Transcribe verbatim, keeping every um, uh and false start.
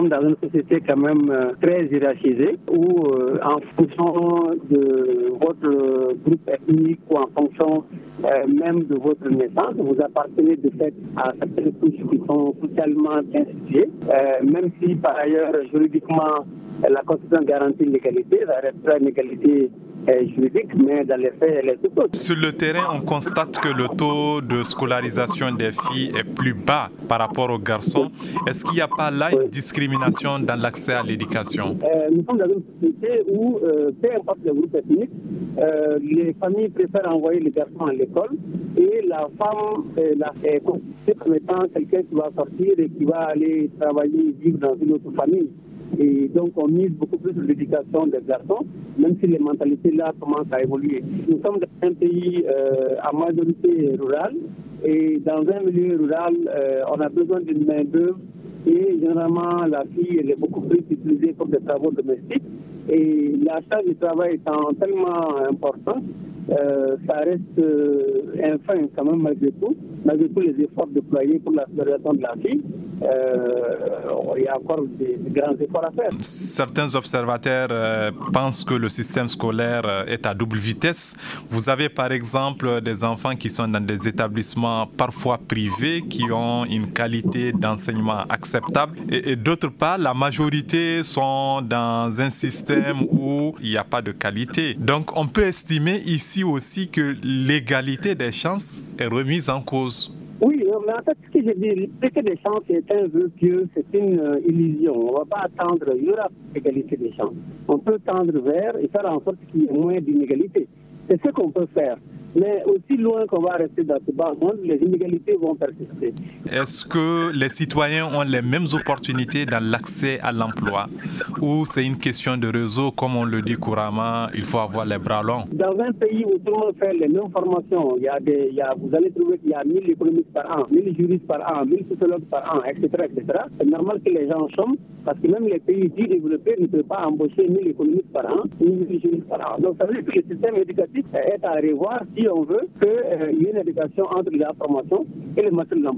sommes dans une société quand même euh, très hiérarchisée où euh, en fonction de votre groupe ethnique ou en fonction euh, même de votre naissance, vous appartenez de fait à certaines couches qui sont socialement bien situées, euh, même si par ailleurs juridiquement la Constitution garantit l'égalité, ça restera une égalité euh, juridique, mais dans les faits, elle est tout autre. Sur le terrain, on constate que le taux de scolarisation des filles est plus bas par rapport aux garçons. Est-ce qu'il n'y a pas là une discrimination dans l'accès à l'éducation? euh, Nous sommes dans une société où, euh, peu importe le groupe ethnique, euh, les familles préfèrent envoyer les garçons à l'école et la femme euh, la, est considérée comme étant quelqu'un qui va sortir et qui va aller travailler, vivre dans une autre famille. Et donc, on mise beaucoup plus sur l'éducation des garçons, même si les mentalités là commencent à évoluer. Nous sommes dans un pays euh, à majorité rurale, et dans un milieu rural, euh, on a besoin d'une main-d'œuvre, et généralement, la fille, elle est beaucoup plus utilisée pour des travaux domestiques. Et la charge du travail étant tellement importante, euh, ça reste euh, infime quand même malgré tout, malgré tous les efforts déployés pour la scolarisation de la fille. Euh, il y a encore des, des grands efforts à faire. Certains observateurs euh, pensent que le système scolaire euh, est à double vitesse. Vous avez par exemple des enfants qui sont dans des établissements parfois privés qui ont une qualité d'enseignement acceptable et, et d'autre part, la majorité sont dans un système où il n'y a pas de qualité. Donc on peut estimer ici aussi que l'égalité des chances est remise en cause. Oui, mais en fait, ce que j'ai dit, l'égalité des chances est un vœu pieux, c'est une euh, illusion. On ne va pas attendre, il y aura égalité des chances. On peut tendre vers et faire en sorte qu'il y ait moins d'inégalités. C'est ce qu'on peut faire. Mais aussi loin qu'on va rester dans ce bas monde, les inégalités vont persister. Est-ce que les citoyens ont les mêmes opportunités dans l'accès à l'emploi? Ou c'est une question de réseau, comme on le dit couramment, il faut avoir les bras longs? Dans un pays où tout le monde fait les mêmes formations, il y a des, il y a, vous allez trouver qu'il y a mille économistes par an, mille juristes par an, mille sociologues par an, et cetera, et cetera. C'est normal que les gens chôment, parce que même les pays dits développés ne peuvent pas embaucher mille économistes par an, mille juristes par an. Donc ça veut dire que le système éducatif est à revoir si on veut qu'il euh, y ait une éducation entre la formation et le marché de l'emploi.